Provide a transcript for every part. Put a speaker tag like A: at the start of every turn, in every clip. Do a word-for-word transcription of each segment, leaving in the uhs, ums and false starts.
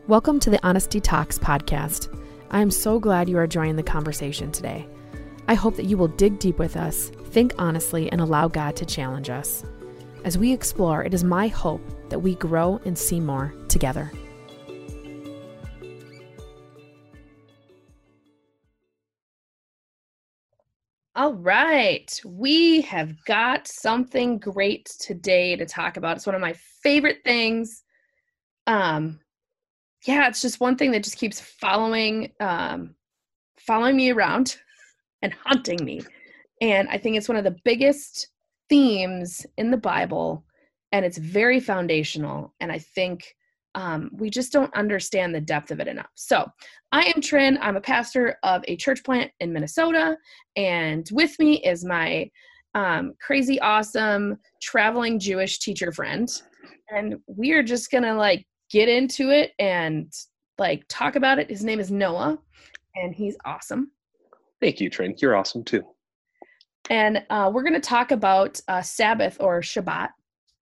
A: Welcome to the Honesty Talks podcast. I am so glad you are joining the conversation today. I hope that you will dig deep with us, think honestly, and allow God to challenge us. As we explore, it is my hope that we grow and see more together. All right, we have got something great today to talk about. It's one of my favorite things. Um, yeah, it's just one thing that just keeps following, um, following me around and hunting me. And I think it's one of the biggest themes in the Bible, and it's very foundational. And I think um, we just don't understand the depth of it enough. So I am Trin. I'm a pastor of a church plant in Minnesota. And with me is my um, crazy, awesome, traveling Jewish teacher friend. And we are just going to like get into it and like talk about it. His name is Noah, and he's awesome.
B: Thank you, Trin. You're awesome too.
A: And uh, we're going to talk about uh, Sabbath or Shabbat.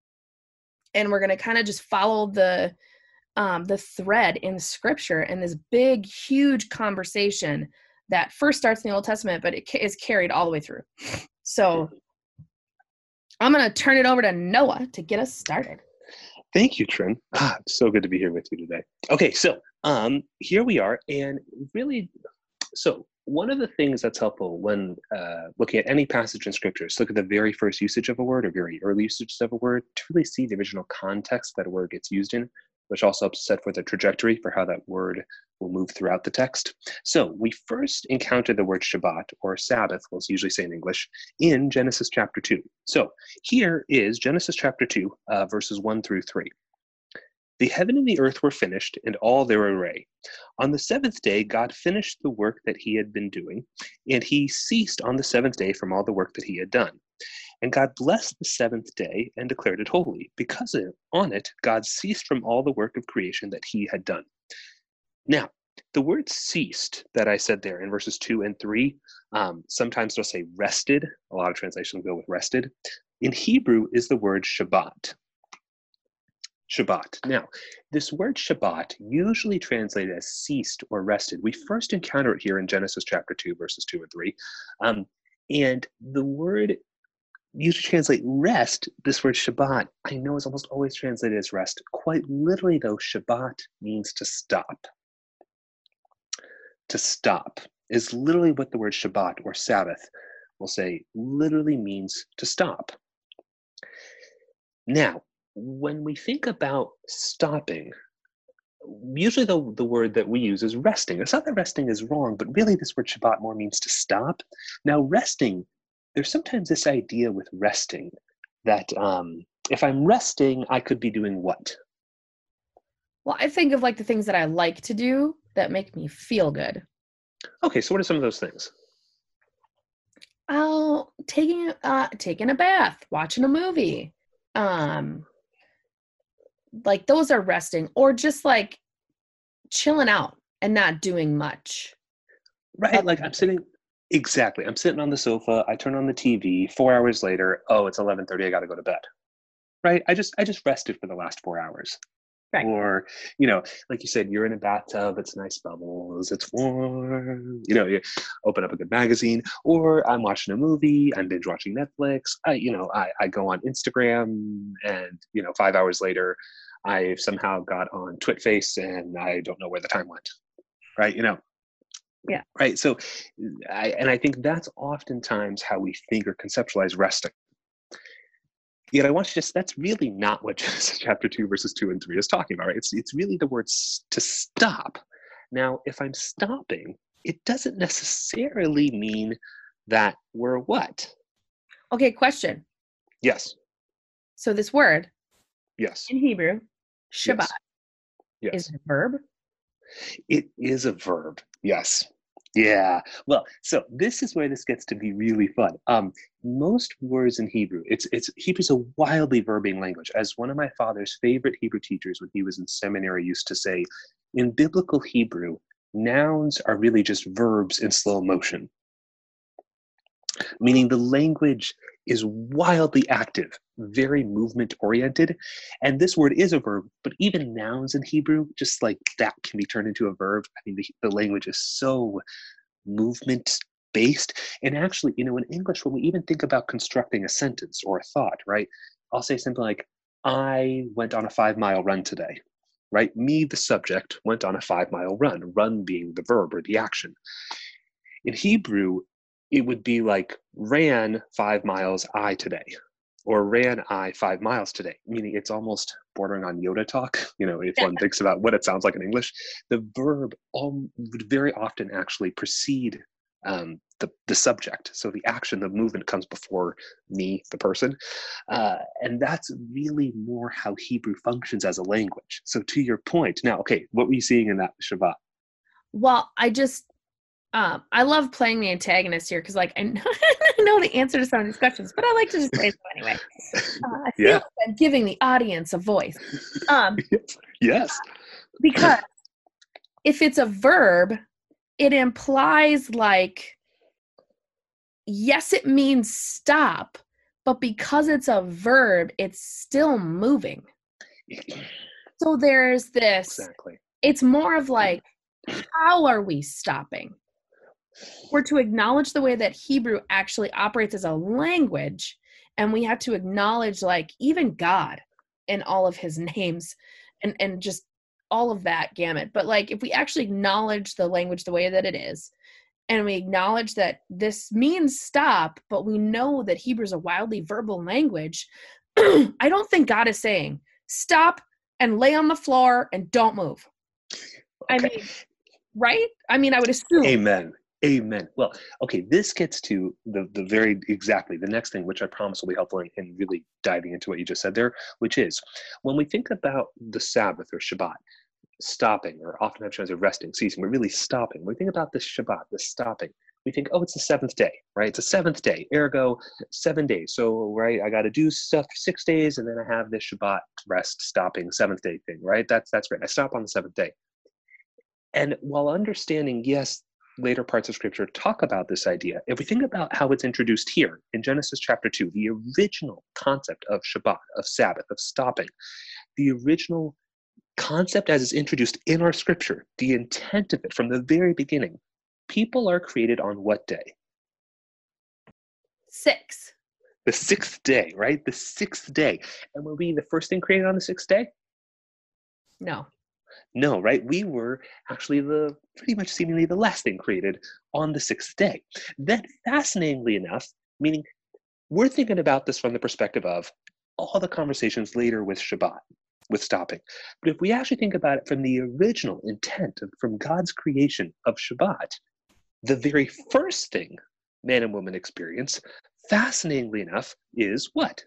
A: And we're going to kind of just follow the um, the thread in Scripture and this big, huge conversation that first starts in the Old Testament, but it ca- is carried all the way through. So I'm going to turn it over to Noah to get us started.
B: Thank you, Trin. Ah, it's so good to be here with you today. Okay, so um, here we are. And really, so one of the things that's helpful when uh, looking at any passage in Scripture is look at the very first usage of a word or very early usage of a word to really see the original context that a word gets used in, which also helps set forth a trajectory for how that word will move throughout the text. So we first encounter the word Shabbat, or Sabbath, we'll usually say in English, in Genesis chapter two. So here is Genesis chapter two, uh, verses one through three. The heaven and the earth were finished, and all their array. On the seventh day, God finished the work that he had been doing, and he ceased on the seventh day from all the work that he had done. And God blessed the seventh day and declared it holy, because on it God ceased from all the work of creation that he had done. Now, the word ceased that I said there in verses two and three, um, sometimes they'll say rested. A lot of translations go with rested. In Hebrew is the word Shabbat. Shabbat. Now, this word Shabbat, usually translated as ceased or rested. We first encounter it here in Genesis chapter two, verses two and three. Um, and the word usually translate rest, this word Shabbat, I know is almost always translated as rest. Quite literally, though, Shabbat means to stop. To stop is literally what the word Shabbat or Sabbath will say, literally means to stop. Now, when we think about stopping, usually the, the word that we use is resting. It's not that resting is wrong, but really this word Shabbat more means to stop. Now, resting, there's sometimes this idea with resting that um, if I'm resting, I could be doing what?
A: Well, I think of like the things that I like to do that make me feel good.
B: Okay, so what are some of those things?
A: Oh, taking uh taking a bath, watching a movie. Um like those are resting, or just like chilling out and not doing much.
B: Right, like I'm sitting, exactly. I'm sitting on the sofa, I turn on the T V, four hours later, oh, it's eleven thirty, I gotta go to bed. Right? I just I just rested for the last four hours. Right. Or, you know, like you said, you're in a bathtub, it's nice bubbles, it's warm, you know, you open up a good magazine, or I'm watching a movie, I'm binge watching Netflix, I, you know, I, I go on Instagram and, you know, five hours later, I somehow got on TwitFace and I don't know where the time went, right? You know?
A: Yeah.
B: Right. So, I, and I think that's oftentimes how we think or conceptualize resting. Yet I want you to just, that's really not what Genesis chapter two, verses two and three is talking about, right? It's, it's really the word to stop. Now, if I'm stopping, it doesn't necessarily mean that we're what?
A: Okay, question.
B: Yes.
A: So this word,
B: yes,
A: in Hebrew, Shabbat,
B: yes. Yes.
A: is it a verb?
B: It is a verb, yes. Yeah, well, so this is where this gets to be really fun. Um, most words in Hebrew, it's it's Hebrew's a wildly verbing language. As one of my father's favorite Hebrew teachers when he was in seminary used to say, in biblical Hebrew, nouns are really just verbs in slow motion. meaning the language is wildly active, very movement oriented. And this word is a verb, but even nouns in Hebrew, just like that, can be turned into a verb. I mean, the, the language is so movement based. And actually, you know, in English, when we even think about constructing a sentence or a thought, right? I'll say something like, I went on a five mile run today, right? Me, the subject, went on a five mile run, run being the verb or the action. In Hebrew, it would be like, ran five miles I today, or ran I five miles today, meaning it's almost bordering on Yoda talk. You know, if one thinks about what it sounds like in English, the verb all, would very often actually precede um, the, the subject. So the action, the movement comes before me, the person. Uh, and that's really more how Hebrew functions as a language. So to your point, now, okay, what were you seeing in that Shabbat?
A: Well, I just, um, I love playing the antagonist here because, like, I know, I know the answer to some of these questions, but I like to just play them anyway. Uh, I feel
B: Yeah.
A: like I'm giving the audience a voice. Um,
B: yes. yes.
A: Because if it's a verb, it implies, like, yes, it means stop, but because it's a verb, it's still moving. So there's this,
B: Exactly.
A: it's more of like, how are we stopping? We're to acknowledge the way that Hebrew actually operates as a language, and we have to acknowledge, like, even God in all of his names and, and just all of that gamut. But, like, if we actually acknowledge the language the way that it is, and we acknowledge that this means stop, but we know that Hebrew is a wildly verbal language, I don't think God is saying, stop and lay on the floor and don't move. Okay. I mean, right? I mean, I would assume.
B: Amen. Amen. Well, okay, this gets to the, the very, exactly, the next thing, which I promise will be helpful in, in really diving into what you just said there, which is, when we think about the Sabbath or Shabbat, stopping, or oftentimes translated resting, ceasing, we're really stopping. When we think about this Shabbat, this stopping, we think, oh, it's the seventh day, right? It's a seventh day, ergo, seven days. So, right, I got to do stuff for six days, and then I have this Shabbat rest, stopping, seventh day thing, right? That's, that's right. I stop on the seventh day. And while understanding, yes, later parts of Scripture talk about this idea, if we think about how it's introduced here in Genesis chapter two, the original concept of Shabbat, of Sabbath, of stopping, the original concept as it's introduced in our Scripture, the intent of it from the very beginning, people are created on what day?
A: Six.
B: The sixth day, right? The sixth day. And were we the first thing created on the sixth day?
A: No.
B: No, right? We were actually the pretty much seemingly the last thing created on the sixth day. Then, fascinatingly enough, meaning we're thinking about this from the perspective of all the conversations later with Shabbat, with stopping. But if we actually think about it from the original intent of, from God's creation of Shabbat, the very first thing man and woman experience, fascinatingly enough, is what?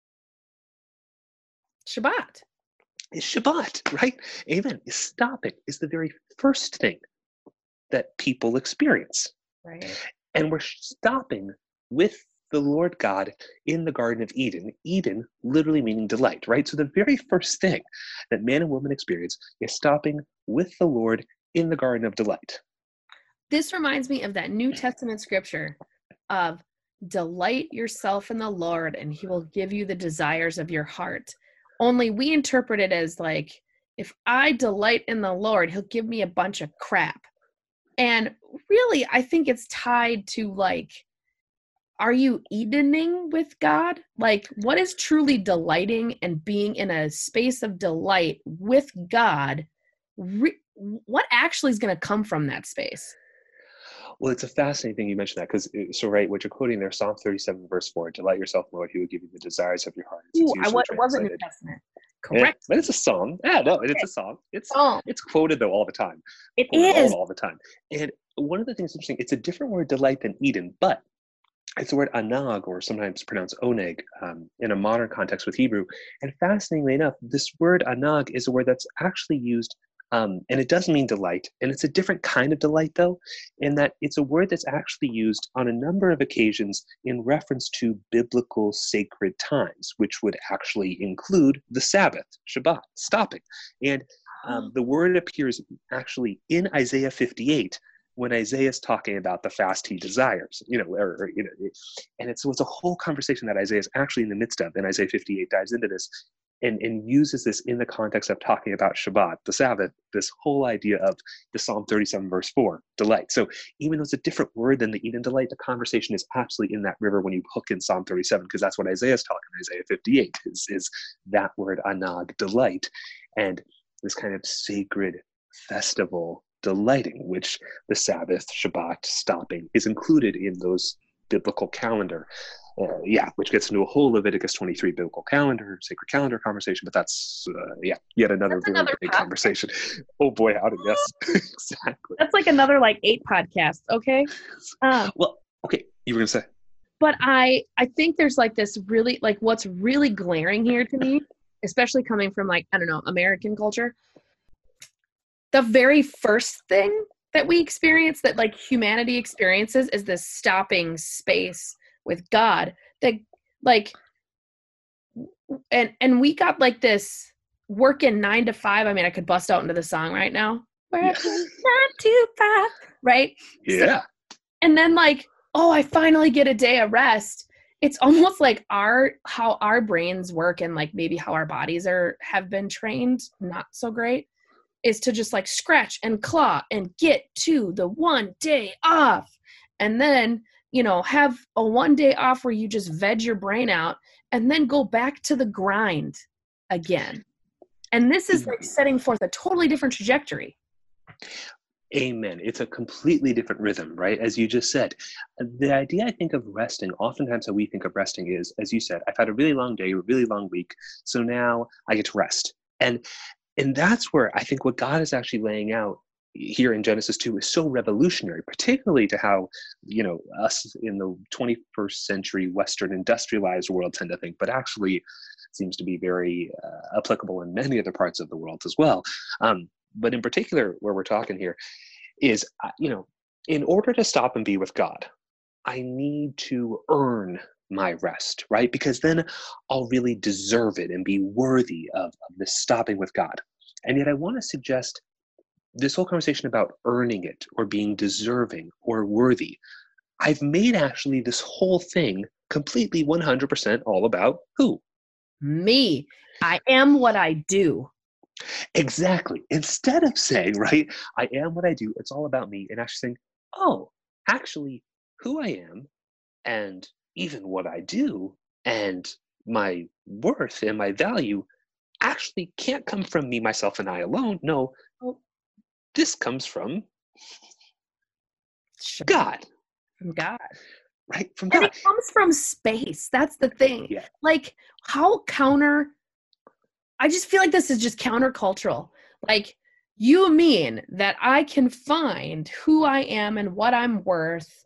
A: Shabbat.
B: Is Shabbat, right? Amen. Is stopping is the very first thing that people experience.
A: Right.
B: And we're stopping with the Lord God in the Garden of Eden. Eden literally meaning delight, right? So the very first thing that man and woman experience is stopping with the Lord in the Garden of Delight.
A: This reminds me of that New Testament scripture of delight yourself in the Lord and he will give you the desires of your heart. Only we interpret it as like, if I delight in the Lord, he'll give me a bunch of crap. And really, I think it's tied to, like, are you Edening with God? Like, what is truly delighting and being in a space of delight with God? Re- what actually is going to come from that space?
B: Well, it's a fascinating thing you mentioned that, because so right, what you're quoting there, Psalm thirty-seven, verse four, delight yourself, Lord, he will give you the desires of your heart. It's
A: Ooh, I
B: usually
A: w- wasn't New
B: translated.
A: Testament.
B: Yeah,
A: Correct.
B: but it's a song. Yeah, no, it's a song. It's
A: Oh,
B: it's quoted though all the time.
A: it
B: Quoted
A: is.
B: all, all the time. And one of the things interesting, it's a different word, delight, than Eden, but it's the word anag, or sometimes pronounced oneg, um, in a modern context with Hebrew. And fascinatingly enough, this word anag is a word that's actually used, um, and it does mean delight. And it's a different kind of delight, though, in that it's a word that's actually used on a number of occasions in reference to biblical sacred times, which would actually include the Sabbath, Shabbat, stopping. And um, the word appears actually in Isaiah fifty-eight, when Isaiah is talking about the fast he desires, you know, or, or you know, and it's, it's a whole conversation that Isaiah is actually in the midst of, and Isaiah fifty-eight dives into this and, and uses this in the context of talking about Shabbat, the Sabbath, this whole idea of the Psalm thirty-seven verse four, delight. So even though it's a different word than the Eden delight, the conversation is absolutely in that river when you hook in Psalm thirty-seven, because that's what Isaiah is talking, Isaiah fifty-eight is, is that word anag, delight, and this kind of sacred festival delighting, which the Sabbath, Shabbat, stopping is included in those biblical calendar. Uh, yeah, which gets into a whole Leviticus twenty-three biblical calendar, sacred calendar conversation, but that's, uh, yeah, yet another
A: That's
B: very
A: another
B: big
A: podcast.
B: conversation. Oh boy, howdy, yes, exactly.
A: That's like another like eight podcasts, okay? Um,
B: well, okay, you were gonna say.
A: But I, I think there's like this really, like what's really glaring here to me, especially coming from like, I don't know, American culture, the very first thing that we experience, that like humanity experiences, is this stopping space with God, that like, and and we got like this working nine to five. I mean, I could bust out into the song right now. Working
B: Yeah.
A: nine to five, right?
B: Yeah.
A: So, and then like, oh, I finally get a day of rest. It's almost like our how our brains work, and like maybe how our bodies are have been trained not so great, is to just like scratch and claw and get to the one day off. And then, you know, have a one day off where you just veg your brain out and then go back to the grind again. And this is like setting forth a totally different trajectory.
B: Amen. It's a completely different rhythm, right? As you just said, the idea I think of resting, oftentimes how we think of resting is, as you said, I've had a really long day, a really long week, so now I get to rest. And and that's where I think what God is actually laying out here in Genesis two is so revolutionary, particularly to how, you know, us in the twenty-first century Western industrialized world tend to think, but actually seems to be very uh, applicable in many other parts of the world as well. Um, but in particular, where we're talking here is, uh, you know, in order to stop and be with God, I need to earn my rest, right? Because then I'll really deserve it and be worthy of, of this stopping with God. And yet I want to suggest this whole conversation about earning it or being deserving or worthy, I've made actually this whole thing completely one hundred percent all about who?
A: Me. I am what I do.
B: Exactly. Instead of saying, right, I am what I do, it's all about me, and actually saying, oh, actually, who I am and even what I do and my worth and my value actually can't come from me, myself, and I alone. No, this comes from God.
A: From God.
B: Right? From
A: And
B: God.
A: it comes from space. That's the thing.
B: Yeah.
A: Like, how counter, I just feel like this is just countercultural. Like, you mean that I can find who I am and what I'm worth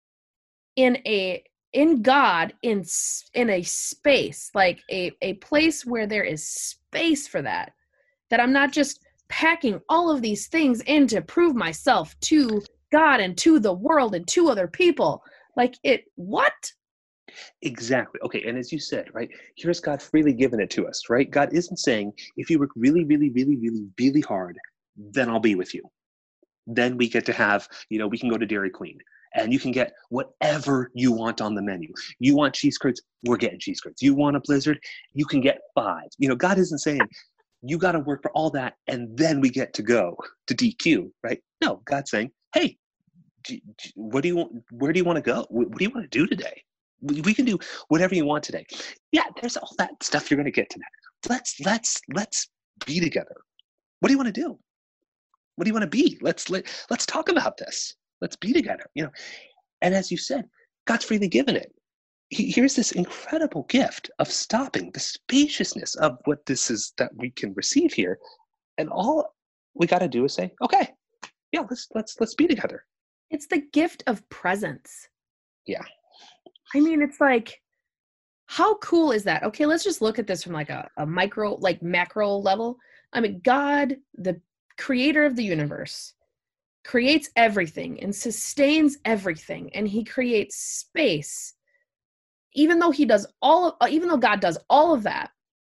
A: in a in God, in in a space, like a a place where there is space for that, that I'm not just packing all of these things in to prove myself to God and to the world and to other people. Like, it, what?
B: Exactly. Okay. And as you said, right, here's God freely giving it to us, right? God isn't saying, if you work really, really, really, really, really hard, then I'll be with you. Then we get to have, you know, we can go to Dairy Queen and you can get whatever you want on the menu. You want cheese curds, we're getting cheese curds. You want a Blizzard, you can get five. You know, God isn't saying, you got to work for all that and then we get to go to D Q, right? No, God's saying, hey, do, do, what do you want? Where do you want to go? What, what do you want to do today? We, we can do whatever you want today. Yeah, there's all that stuff you're going to get to that. Let's let's let's be together. What do you want to do? What do you want to be? Let's let let's talk about this. Let's be together. You know, and as you said, God's freely given it. He, here's this incredible gift of stopping, the spaciousness of what this is that we can receive here, and all we got to do is say, okay, yeah, let's let's let's be together.
A: It's the gift of presence.
B: Yeah.
A: I mean, it's like, how cool is that? Okay, let's just look at this from like a, a micro, like macro level. I mean, God, the creator of the universe, creates everything and sustains everything, and he creates space. Even though he does all of, even though God does all of that,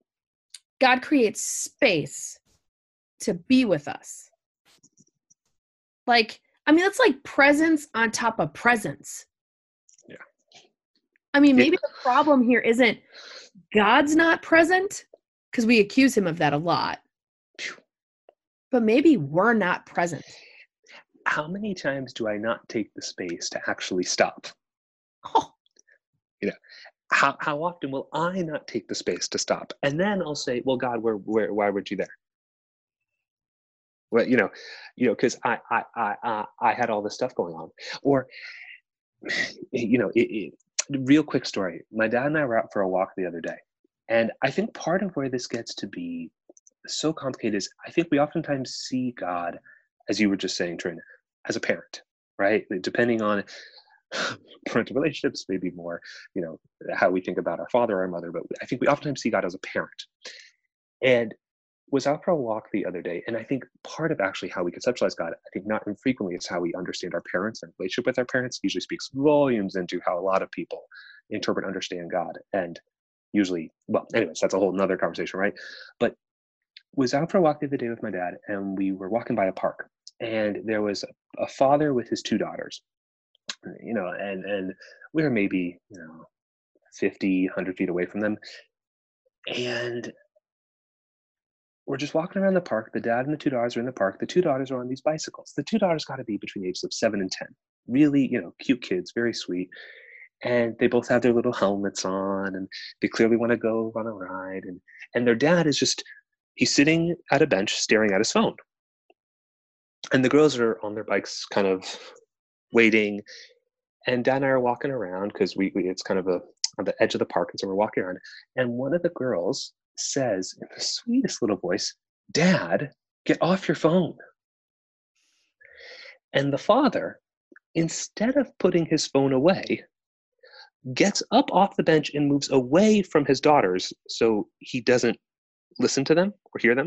A: God creates space to be with us. Like, I mean, that's like presence on top of presence.
B: Yeah.
A: I mean,
B: Yeah.
A: maybe the problem here isn't God's not present, because we accuse him of that a lot, but maybe we're not present.
B: How many times do I not take the space to actually stop?
A: Oh,
B: You know, how how often will I not take the space to stop? And then I'll say, well, God, where where why weren't you there? Well, you know, you know, because I I I I I had all this stuff going on. Or, you know, it, it, real quick story. My dad and I were out for a walk the other day, and I think part of where this gets to be so complicated is I think we oftentimes see God, as you were just saying, Trin, as a parent, right? Depending on parental relationships, maybe more, you know, how we think about our father or our mother, but I think we oftentimes see God as a parent. And was out for a walk the other day, and I think part of actually how we conceptualize God, I think not infrequently, is how we understand our parents and relationship with our parents. Usually speaks volumes into how a lot of people interpret, understand God, and usually, well, anyways, that's a whole nother conversation, right? But was out for a walk the other day with my dad, and we were walking by a park, and there was a, a father with his two daughters, you know, and and we were maybe, you know, fifty, one hundred feet away from them, and we're just walking around the park. The dad and the two daughters are in the park. The two daughters are on these bicycles. The two daughters got to be between the ages of seven and ten. Really, you know, cute kids, very sweet. And they both have their little helmets on, and they clearly want to go on a ride. And and their dad is just, he's sitting at a bench staring at his phone. And the girls are on their bikes, kind of waiting. And dad and I are walking around because we, we it's kind of a on the edge of the park, and so we're walking around. And one of the girls says in the sweetest little voice, "Dad, get off your phone." And the father, instead of putting his phone away, gets up off the bench and moves away from his daughters so he doesn't listen to them or hear them.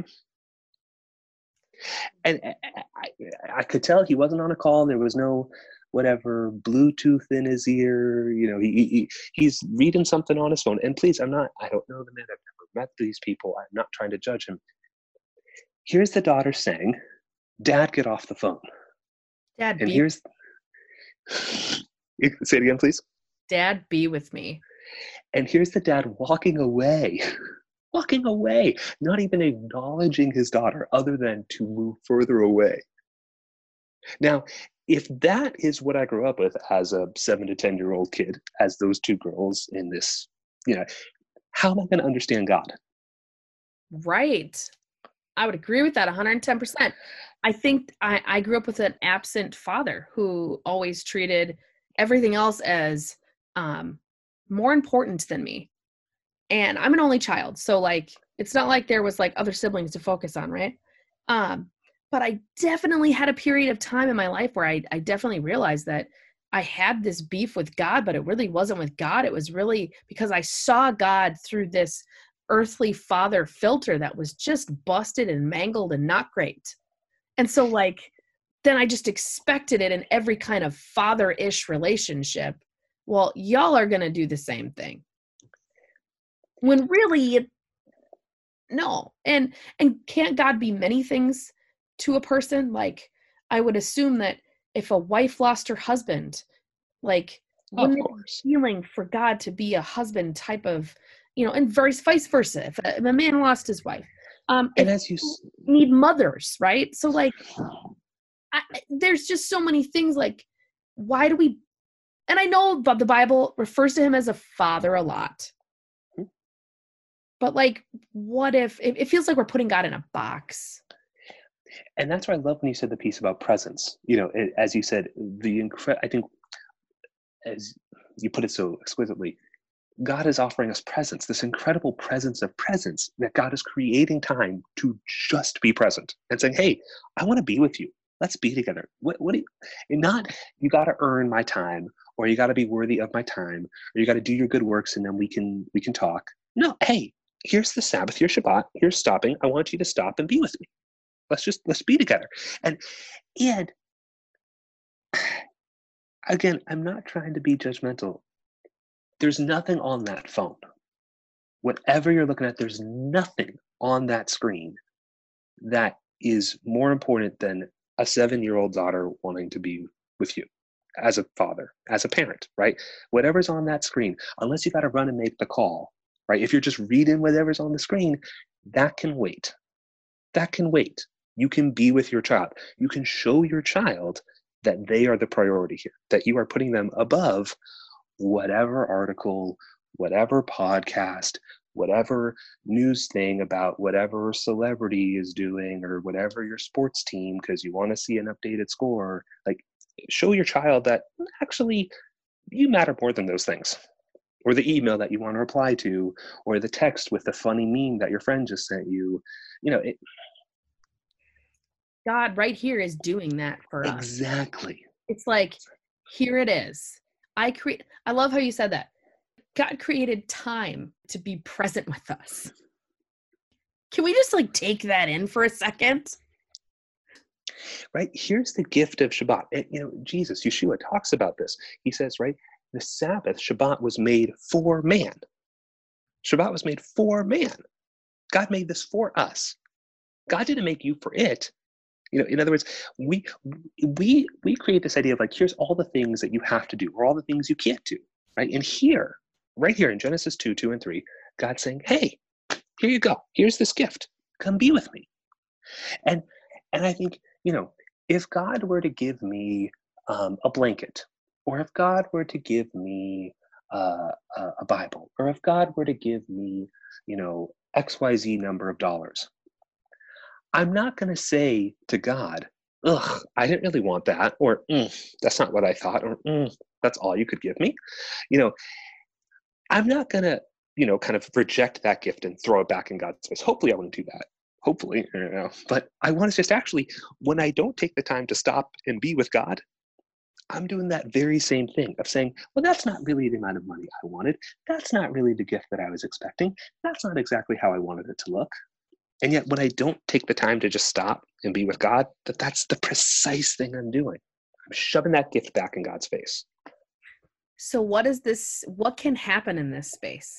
B: And I, I, I could tell he wasn't on a call. There was no whatever Bluetooth in his ear. You know, he, he he's reading something on his phone. And please, I'm not, I don't know the man. I've never met these people. I'm not trying to judge him. Here's the daughter saying, "Dad, get off the phone."
A: Dad,
B: And
A: be
B: here's, say it again, please.
A: Dad, be with me.
B: And here's the dad walking away, walking away, not even acknowledging his daughter other than to move further away. Now, if that is what I grew up with as a seven to ten year old kid, as those two girls in this, you know, how am I going to understand God?
A: Right. I would agree with that one hundred ten percent. I think I, I grew up with an absent father who always treated everything else as um, more important than me. And I'm an only child. So like, it's not like there was like other siblings to focus on. Right. Um, but I definitely had a period of time in my life where I, I definitely realized that I had this beef with God, but it really wasn't with God. It was really because I saw God through this earthly father filter that was just busted and mangled and not great. And so like, then I just expected it in every kind of father-ish relationship. Well, y'all are going to do the same thing. When really, it, no. And and can't God be many things to a person? Like, I would assume that if a wife lost her husband, like,
B: Of
A: wouldn't it be
B: course.
A: feeling for God to be a husband type of, you know, and vice vice versa. If a, if a man lost his wife, um,
B: And
A: if
B: as you,
A: people need mothers, right? So like, I, there's just so many things. Like, why do we? And I know, but the Bible refers to him as a father a lot. But like, what if it, it feels like we're putting God in a box?
B: and that's why I love when you said the piece about presence. You know, it, as you said, the incre- I think, as you put it so exquisitely, God is offering us presence, this incredible presence of presence, that God is creating time to just be present and saying, "Hey, I want to be with you. Let's be together." What, what do you, and not, you got to earn my time, or you got to be worthy of my time, or you got to do your good works and then we can, we can talk. No, hey, here's the Sabbath, here's Shabbat, here's stopping. I want you to stop and be with me. Let's just, let's be together. And, and again, I'm not trying to be judgmental. There's nothing on that phone. Whatever you're looking at, there's nothing on that screen that is more important than a seven-year-old daughter wanting to be with you as a father, as a parent, right? Whatever's on that screen, unless you got to run and make the call, right? If you're just reading whatever's on the screen, that can wait. That can wait. You can be with your child. You can show your child that they are the priority here, that you are putting them above whatever article, whatever podcast, whatever news thing about whatever celebrity is doing, or whatever your sports team, because you want to see an updated score. Like, show your child that actually you matter more than those things, or the email that you want to reply to, or the text with the funny meme that your friend just sent you. You know, it,
A: God right here is doing that for us.
B: Exactly.
A: It's like, here it is. I create, I love how you said that. God created time to be present with us. Can we just like take that in for a second?
B: Right? Here's the gift of Shabbat. And, you know, Jesus, Yeshua talks about this. He says, right, the Sabbath, Shabbat, was made for man. Shabbat was made for man. God made this for us. God didn't make you for it. You know, in other words, we we we create this idea of like, here's all the things that you have to do, or all the things you can't do, right? And here, right here in Genesis two, two and three, God's saying, hey, here you go. Here's this gift. Come be with me. And and I think, you know, if God were to give me um, a blanket, or if God were to give me uh, a, a Bible, or if God were to give me, you know, X Y Z number of dollars, I'm not going to say to God, ugh, I didn't really want that, or mm, that's not what I thought, or mm, that's all you could give me. You know, I'm not going to, you know, kind of reject that gift and throw it back in God's face. Hopefully I wouldn't do that. Hopefully, you know, but I want to just actually, when I don't take the time to stop and be with God, I'm doing that very same thing of saying, well, that's not really the amount of money I wanted. That's not really the gift that I was expecting. That's not exactly how I wanted it to look. And yet when I don't take the time to just stop and be with God, that that's the precise thing I'm doing. I'm shoving that gift back in God's face.
A: So what is this, what can happen in this space?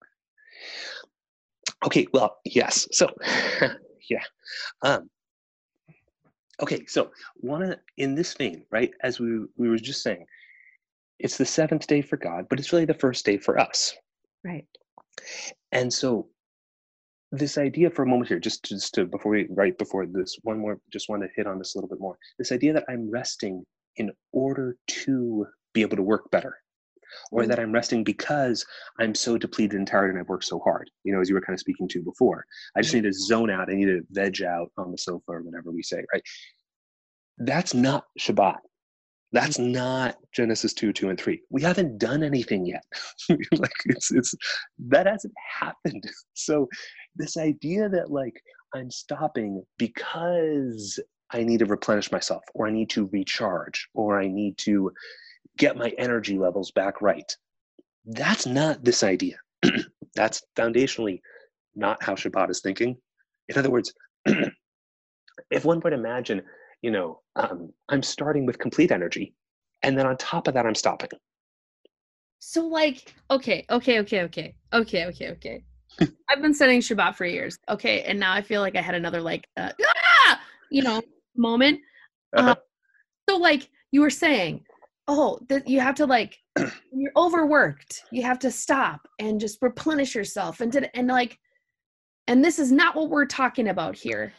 B: Okay, well, yes. So, yeah. Um, okay, so one of, in this vein, right, as we, we were just saying, it's the seventh day for God, but it's really the first day for us.
A: Right.
B: And so this idea for a moment here, just, just to, before we, right before this, one more, just want to hit on this a little bit more. This idea that I'm resting in order to be able to work better, or that I'm resting because I'm so depleted and tired and I've worked so hard, you know, as you were kind of speaking to before. I just need to zone out. I need to veg out on the sofa or whatever we say, right? That's not Shabbat. That's not Genesis two, two, and three. We haven't done anything yet. Like it's, it's, that hasn't happened. So this idea that like I'm stopping because I need to replenish myself, or I need to recharge, or I need to get my energy levels back right. That's not this idea. That's foundationally not how Shabbat is thinking. In other words, if one would imagine, you know, um, I'm starting with complete energy, and then on top of that, I'm stopping.
A: So like, okay, okay, okay, okay, okay, okay, okay. I've been studying Shabbat for years. Okay, and now I feel like I had another like, uh, ah! you know, moment.
B: Uh-huh.
A: Uh, so like you were saying, oh, that you have to like, you're overworked. You have to stop and just replenish yourself, and did and like, and this is not what we're talking about here.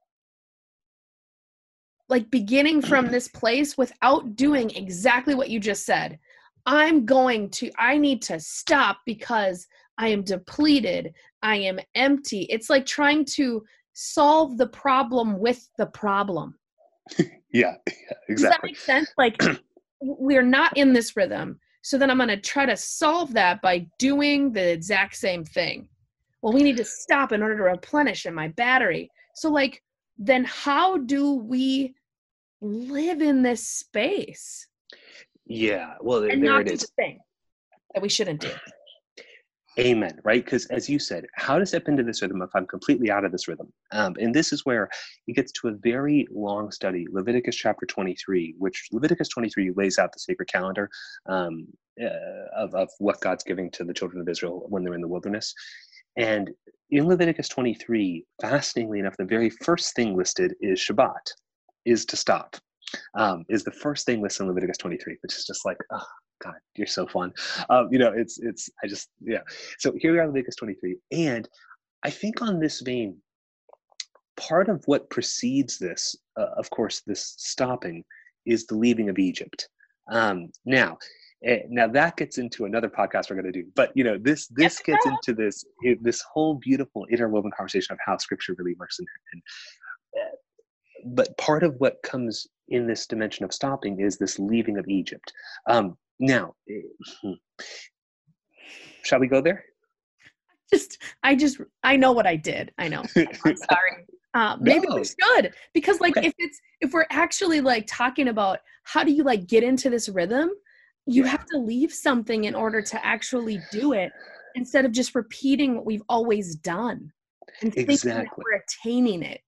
A: Like beginning from this place without doing exactly what you just said. I'm going to, I need to stop because I am depleted. I am empty. It's like trying to solve the problem with the problem.
B: Yeah, yeah, exactly.
A: Does that make sense? Like we're not in this rhythm. So then I'm going to try to solve that by doing the exact same thing. Well, we need to stop in order to replenish in my battery. So like, then how do we live in this space?
B: Yeah, well, there,
A: and
B: there
A: not
B: it
A: do
B: is.
A: the thing that we shouldn't do.
B: Amen, right? Because as you said, how to step into this rhythm if I'm completely out of this rhythm? Um, and this is where it gets to a very long study, Leviticus chapter twenty-three, which Leviticus twenty-three lays out the sacred calendar um, uh, of, of what God's giving to the children of Israel when they're in the wilderness. And in Leviticus twenty-three, fascinatingly enough, the very first thing listed is Shabbat. is to stop, um, is the first thing listed in Leviticus twenty-three, which is just like, oh, God, you're so fun. Um, you know, it's, it's, I just, yeah. So here we are in Leviticus twenty-three. And I think on this vein, part of what precedes this, uh, of course, this stopping, is the leaving of Egypt. Um, now, eh, now that gets into another podcast we're going to do. But you know, this this gets into this this whole beautiful interwoven conversation of how Scripture really works. And, and uh, but part of what comes in this dimension of stopping is this leaving of Egypt. Um, now, eh, shall we go there?
A: Just, I just, I know what I did. I know. I'm sorry. Uh, maybe
B: No.
A: we should, because like,
B: Okay.
A: if it's, if we're actually like talking about how do you like get into this rhythm, you
B: Yeah.
A: have to leave something in order to actually do it, instead of just repeating what we've always done and thinking that
B: Exactly.
A: we're attaining it.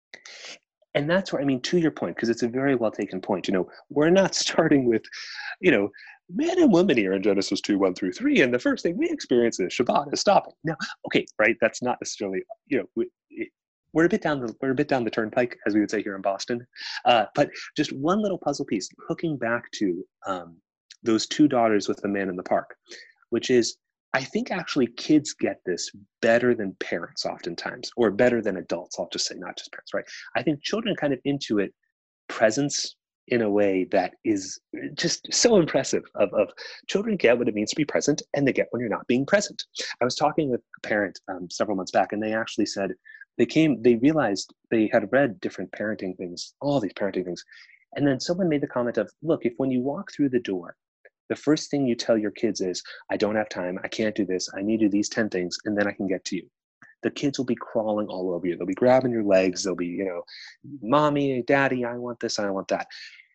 B: And that's where, I mean, to your point, because it's a very well taken point, you know, we're not starting with, you know, man and woman here in Genesis two, one through three. And the first thing we experience is Shabbat is stopping. Now, okay, right. That's not necessarily, you know, we, we're a bit down the, we're a bit down the turnpike, as we would say here in Boston. Uh, but just one little puzzle piece, hooking back to um, those two daughters with the man in the park, which is, I think actually kids get this better than parents oftentimes, or better than adults, I'll just say, not just parents, right? I think children kind of intuit presence in a way that is just so impressive of, of children get what it means to be present, and they get when you're not being present. I was talking with a parent um, several months back, and they actually said they came, they realized they had read different parenting things, all these parenting things. And then someone made the comment of, look, if when you walk through the door, the first thing you tell your kids is, I don't have time, I can't do this, I need to do these ten things, and then I can get to you. The kids will be crawling all over you. They'll be grabbing your legs. They'll be, you know, mommy, daddy, I want this, I want that.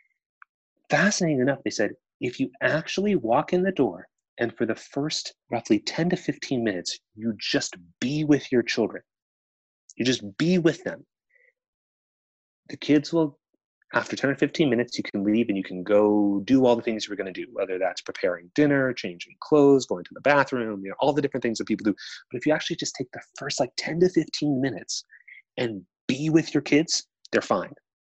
B: Fascinating enough, they said, if you actually walk in the door and for the first roughly ten to fifteen minutes, you just be with your children, you just be with them, the kids will, after ten or fifteen minutes, you can leave and you can go do all the things you were going to do, whether that's preparing dinner, changing clothes, going to the bathroom, you know, all the different things that people do. But if you actually just take the first like ten to fifteen minutes and be with your kids, they're fine.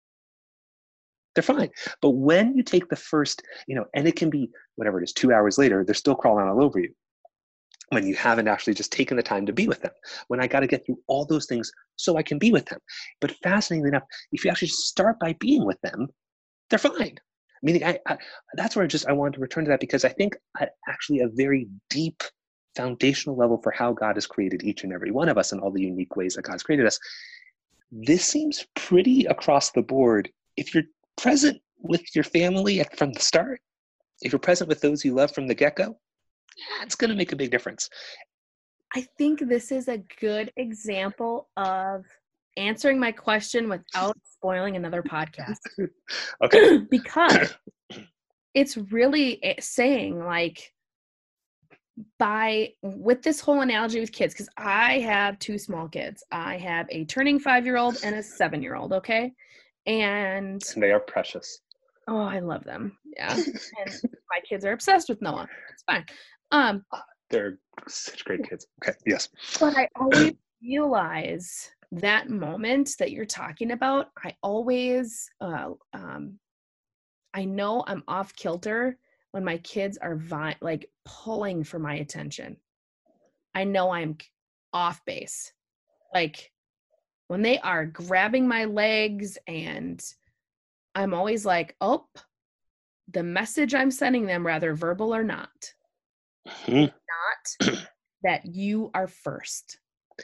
B: They're fine. But when you take the first, you know, and it can be whatever it is, two hours later, they're still crawling all over you, when you haven't actually just taken the time to be with them, when I got to get through all those things so I can be with them. But fascinatingly enough, if you actually just start by being with them, they're fine. Meaning, I, I that's where I just, I wanted to return to that, because I think at actually a very deep foundational level for how God has created each and every one of us and all the unique ways that God's created us, this seems pretty across the board. If you're present with your family at, from the start, if you're present with those you love from the get-go, yeah, it's going to make a big difference.
A: I think this is a good example of answering my question without spoiling another podcast.
B: Okay.
A: Because it's really saying, like, by, with this whole analogy with kids, because I have two small kids. I have a turning five-year-old and a seven-year-old, okay? And
B: And they are precious.
A: oh, I love them. Yeah. And my kids are obsessed with Noah. It's fine. Um,
B: They're such great kids. Okay, yes.
A: But I always realize that moment that you're talking about, I always, uh, um, I know I'm off kilter when my kids are vi- like pulling for my attention. I know I'm off base. Like when they are grabbing my legs, and I'm always like, oh, the message I'm sending them, rather verbal or not,
B: Mm-hmm.
A: not that you are first.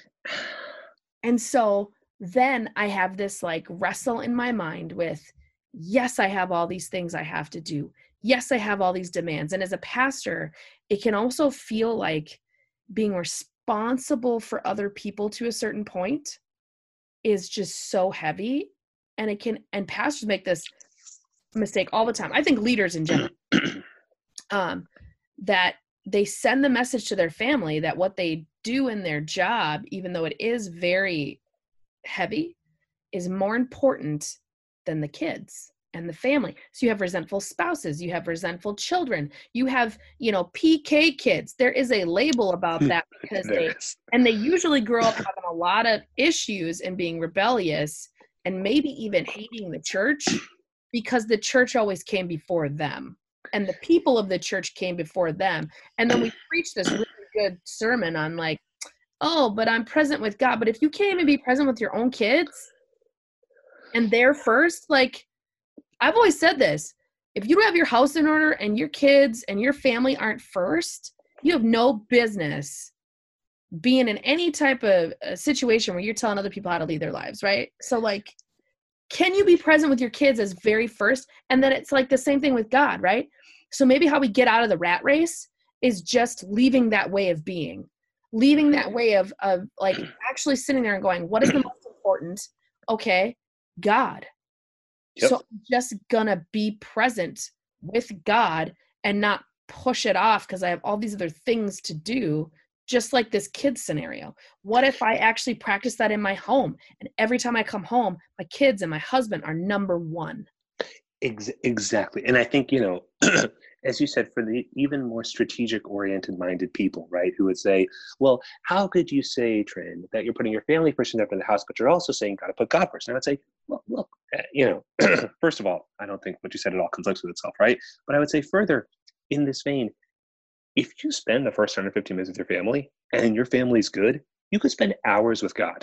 A: And so then I have this like wrestle in my mind with, yes, I have all these things I have to do. Yes, I have all these demands. And as a pastor, it can also feel like being responsible for other people to a certain point is just so heavy. And it can, and pastors make this mistake all the time. I think leaders in general, um, that they send the message to their family that what they do in their job, even though it is very heavy, is more important than the kids and the family. So you have resentful spouses, you have resentful children, you have, you know, P K kids. There is a label about that, because they,
B: is.
A: and they usually grow up having a lot of issues and being rebellious. and maybe even hating the church because the church always came before them and the people of the church came before them. And then we preach this really good sermon on like, oh, but I'm present with God. But if you can't even be present with your own kids and they're first, like, I've always said this, if you don't have your house in order and your kids and your family aren't first, you have no business being in any type of uh, situation where you're telling other people how to lead their lives, right? So like, can you be present with your kids as very first? And then it's like the same thing with God, right? So maybe how we get out of the rat race is just leaving that way of being, leaving that way of, of like actually sitting there and going, what is the most important? Okay, God. Yep. So I'm just gonna be present with God and not push it off because I have all these other things to do, just like this kid scenario. What if I actually practice that in my home? And every time I come home, my kids and my husband are number one.
B: Ex- exactly. And I think, you know, as you said, for the even more strategic oriented minded people, right, who would say, well, how could you say, Trin, that you're putting your family first in the house, but you're also saying got to put God first? And I would say, well, look, you know, first of all, I don't think what you said at all conflicts with itself, right? But I would say further in this vein, if you spend the first one hundred fifty minutes with your family and your family's good, you could spend hours with God.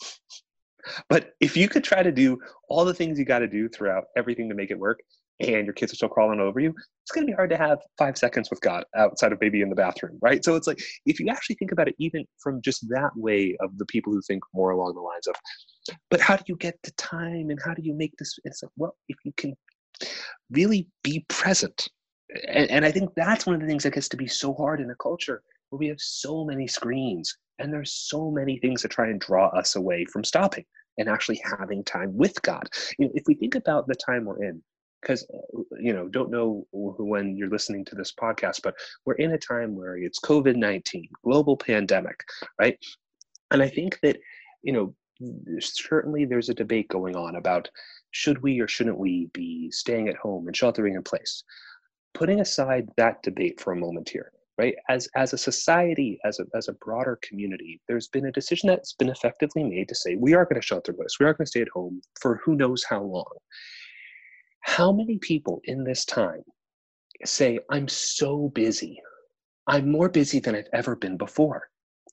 B: But if you could try to do all the things you got to do throughout everything to make it work, and your kids are still crawling over you, it's going to be hard to have five seconds with God outside of maybe in the bathroom, right? So it's like, if you actually think about it, even from just that way of the people who think more along the lines of, but how do you get the time and how do you make this? It's like, well, if you can really be present. And, and I think that's one of the things that gets to be so hard in a culture where we have so many screens and there's so many things that try and draw us away from stopping and actually having time with God. You know, if we think about the time we're in, because, you know, don't know when you're listening to this podcast, but we're in a time where it's COVID nineteen, global pandemic, right? And I think that, you know, certainly there's a debate going on about should we or shouldn't we be staying at home and sheltering in place. Putting aside that debate for a moment here, right? As as a society, as a as a broader community, there's been a decision that's been effectively made to say we are going to shelter in place. We are going to stay at home for who knows how long. How many people in this time say, I'm so busy. I'm more busy than I've ever been before.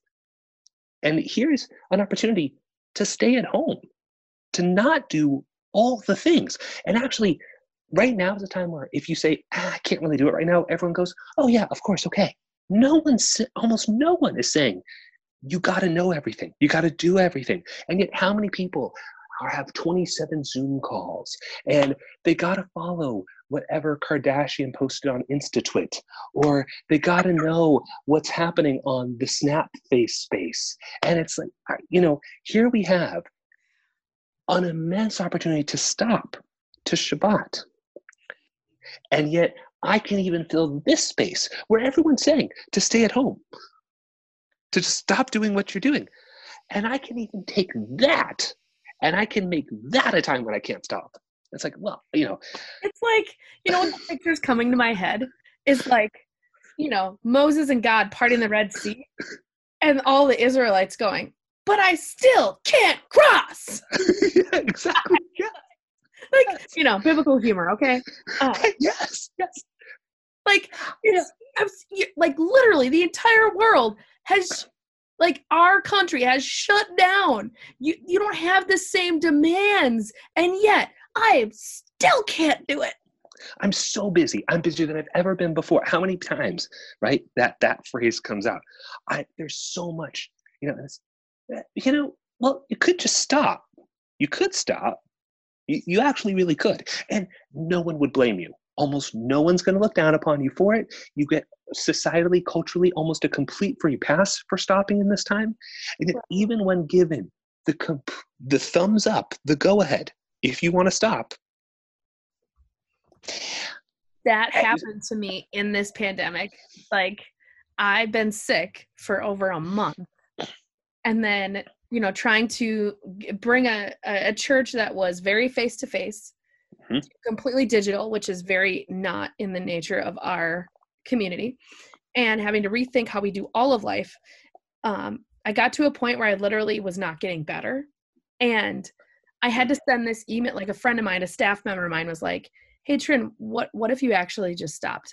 B: And here's an opportunity to stay at home, to not do all the things. And actually, right now is a time where if you say, ah, I can't really do it right now, everyone goes, oh yeah, of course, okay. No one's, almost no one is saying, you got to know everything. You got to do everything. And yet how many people are, have twenty-seven Zoom calls and they got to follow whatever Kardashian posted on InstaTwit, or they got to know what's happening on the Snap face space. And it's like, you know, here we have an immense opportunity to stop, to Shabbat. And yet I can even fill this space where everyone's saying to stay at home, to just stop doing what you're doing. And I can even take that and I can make that a time when I can't stop. It's like, well, you know.
A: It's like, you know, what the picture's coming to my head is like, you know, Moses and God parting the Red Sea and all the Israelites going, but I still can't cross.
B: Yeah, exactly. Yeah.
A: Like, yes. You know, biblical humor, okay?
B: Uh, yes, yes.
A: Like, it's, yeah. like literally the entire world has, like our country has shut down. You you don't have the same demands, and yet I still can't do it.
B: I'm so busy. I'm busier than I've ever been before. How many times, right, that that phrase comes out? I there's so much, you know, it's, you know, well, you could just stop. You could stop. You, you actually really could. And no one would blame you. Almost no one's going to look down upon you for it. You get societally, culturally, almost a complete free pass for stopping in this time. And even when given the comp- the thumbs up, the go ahead, if you want to stop.
A: That happened to me in this pandemic. Like, I've been sick for over a month. And then, you know, trying to bring a, a church that was very face-to-face, mm-hmm. completely digital, which is very not in the nature of our community, and having to rethink how we do all of life. Um, I got to a point where I literally was not getting better. And I had to send this email, like a friend of mine, a staff member of mine was like, hey, Trin, what, what if you actually just stopped?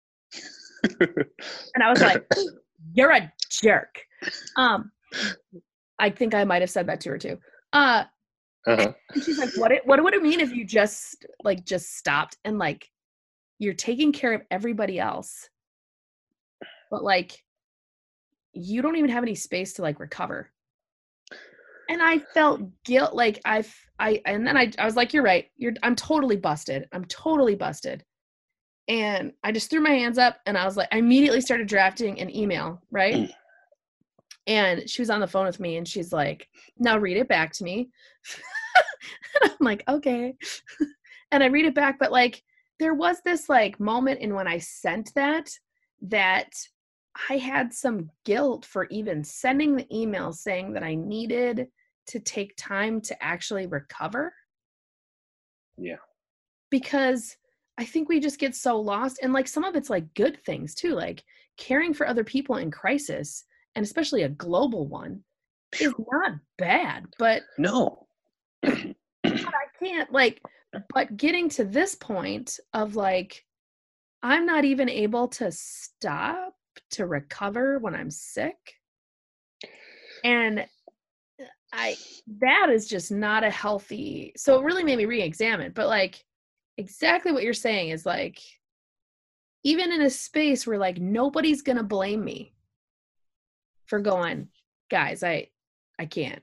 A: And I was like, you're a jerk. Um, I think I might have said that to her too. Uh, uh-huh. And she's like, what, it, what would it mean if you just like, just stopped and like, you're taking care of everybody else, but like, you don't even have any space to like recover. And I felt guilt, like I've, I, and then I, I was like, you're right. You're, I'm totally busted. I'm totally busted. And I just threw my hands up and I was like, I immediately started drafting an email, right? And she was on the phone with me and she's like, now read it back to me. And I'm like, okay. And I read it back, but like, there was this like moment in when I sent that, that I had some guilt for even sending the email saying that I needed to take time to actually recover.
B: Yeah.
A: Because I think we just get so lost, and like some of it's like good things too, like caring for other people in crisis, and especially a global one, is not bad, but
B: no.
A: but I can't like, but getting to this point of like, I'm not even able to stop to recover when I'm sick. And I, that is just not a healthy, so it really made me re-examine, but like exactly what you're saying is like, even in a space where like, nobody's going to blame me for going, guys, I, I can't.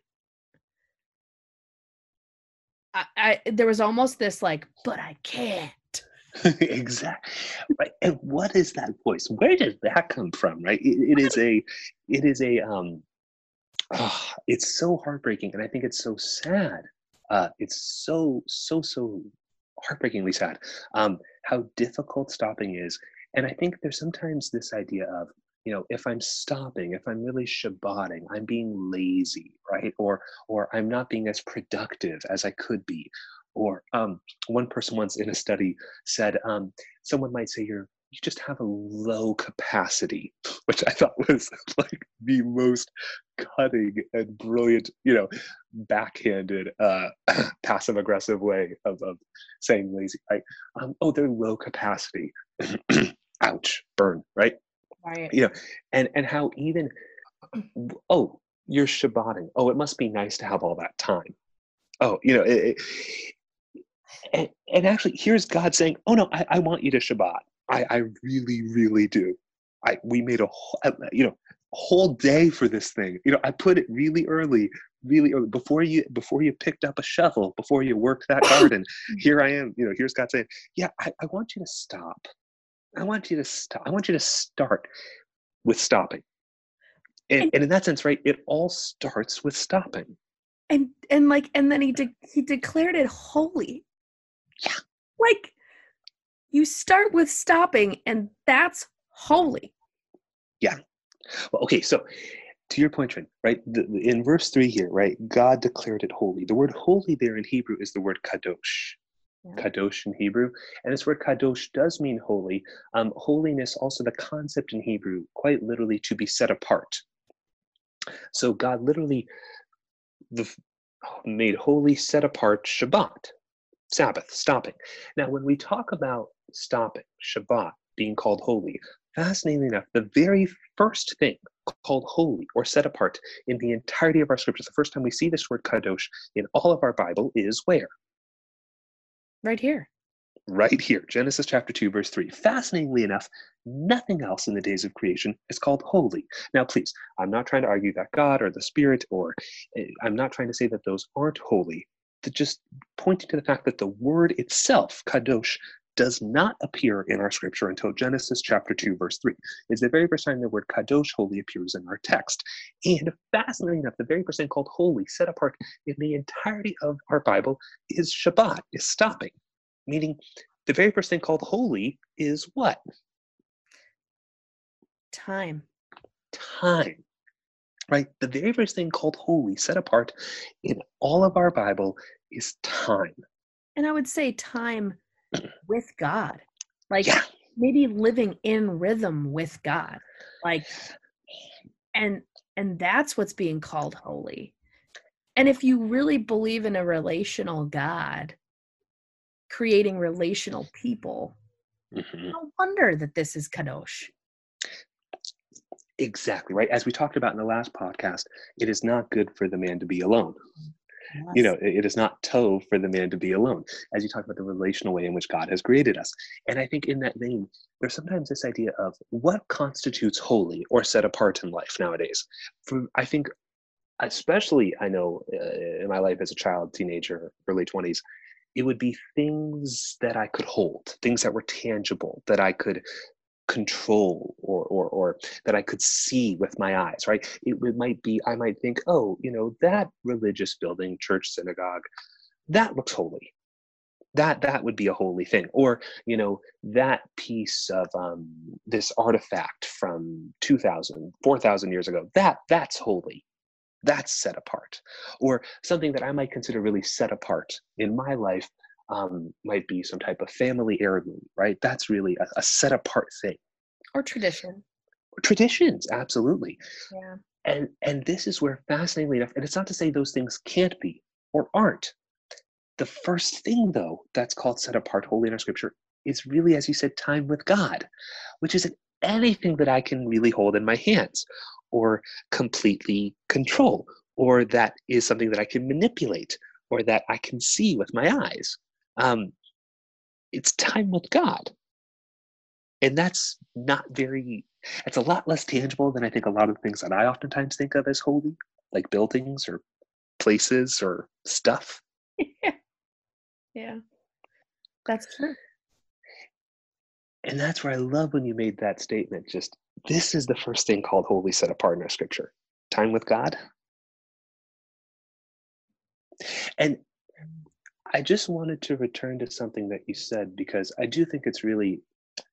A: I, I, there was almost this like, but I can't.
B: Exactly. Right. And what is that voice? Where did that come from? Right. It, it is a, it is a, um, oh, it's so heartbreaking. And I think it's so sad. Uh, it's so, so, so heartbreakingly sad, um, how difficult stopping is. And I think there's sometimes this idea of, you know, if I'm stopping, if I'm really Shabbating, I'm being lazy, right? Or, or I'm not being as productive as I could be. Or um, one person once in a study said, um, someone might say you're, you just have a low capacity, which I thought was like the most cutting and brilliant, you know, backhanded, uh, passive aggressive way of, of saying lazy, right? Um, oh, they're low capacity. Ouch, burn, right?
A: Right.
B: You know, and, and how even, oh, you're Shabbating. Oh, it must be nice to have all that time. Oh, you know, it, it, and, and actually, here's God saying, oh, no, I, I want you to Shabbat. I, I really, really do. I we made a whole, you know, whole day for this thing. You know, I put it really early, really early, before you before you picked up a shovel, before you worked that garden. Here I am. You know, here's God saying, yeah, I, I want you to stop. I want you to stop. I want you to start with stopping. And,
A: And,
B: and in that sense, right, it all starts with stopping.
A: and and like, and then he de- he declared it holy.
B: Yeah.
A: Like, you start with stopping, and that's holy.
B: Yeah. Well, okay, so to your point, Trin, right, the, in verse three here, right, God declared it holy. The word holy there in Hebrew is the word kadosh. Yeah. Kadosh in Hebrew. And this word kadosh does mean holy. Um, holiness, also the concept in Hebrew, quite literally to be set apart. So God literally the, made holy, set apart Shabbat, Sabbath, stopping. Now, when we talk about stopping, Shabbat, being called holy, fascinatingly enough, the very first thing called holy or set apart in the entirety of our scriptures, the first time we see this word kadosh in all of our Bible is where?
A: Right here.
B: Right here, Genesis chapter two, verse three. Fascinatingly enough, nothing else in the days of creation is called holy. Now, please, I'm not trying to argue that God or the Spirit, or I'm not trying to say that those aren't holy. To just pointing to the fact that the word itself, kadosh, does not appear in our scripture until Genesis chapter two, verse three. It's the very first time the word kadosh, holy, appears in our text. And fascinating enough, the very first thing called holy, set apart in the entirety of our Bible is Shabbat, is stopping. Meaning the very first thing called holy is what?
A: Time.
B: Time. Right? The very first thing called holy, set apart in all of our Bible is time.
A: And I would say time with God. Like,
B: yeah.
A: maybe living in rhythm with God. Like, and and that's what's being called holy. And if you really believe in a relational God creating relational people,
B: Mm-hmm.
A: no wonder that this is kadosh.
B: Exactly, right? As we talked about in the last podcast, it is not good for the man to be alone.
A: Yes.
B: You know, it, it is not tov for the man to be alone, as you talk about the relational way in which God has created us. And I think in that vein, there's sometimes this idea of what constitutes holy or set apart in life nowadays. For, I think, especially, I know uh, in my life as a child, teenager, early twenties, it would be things that I could hold, things that were tangible, that I could control or, or or that I could see with my eyes, right? It, it might be, I might think, oh, you know, that religious building, church, synagogue, that looks holy. That that would be a holy thing. Or, you know, that piece of um, this artifact from two thousand, four thousand years ago, that that's holy. That's set apart. Or something that I might consider really set apart in my life um, might be some type of family heirloom, right? That's really a, a set apart thing.
A: Or tradition.
B: Traditions, absolutely.
A: Yeah.
B: And and this is where, fascinatingly enough, and it's not to say those things can't be or aren't. The first thing, though, that's called set apart holy in our scripture is really, as you said, time with God, which isn't anything that I can really hold in my hands or completely control, or that is something that I can manipulate or that I can see with my eyes. Um, it's time with God. And that's not very, it's a lot less tangible than I think a lot of things that I oftentimes think of as holy, like buildings or places or stuff.
A: Yeah, that's true.
B: And that's where I love when you made that statement. Just, this is the first thing called holy set apart in our scripture, time with God. And I just wanted to return to something that you said, because I do think it's really,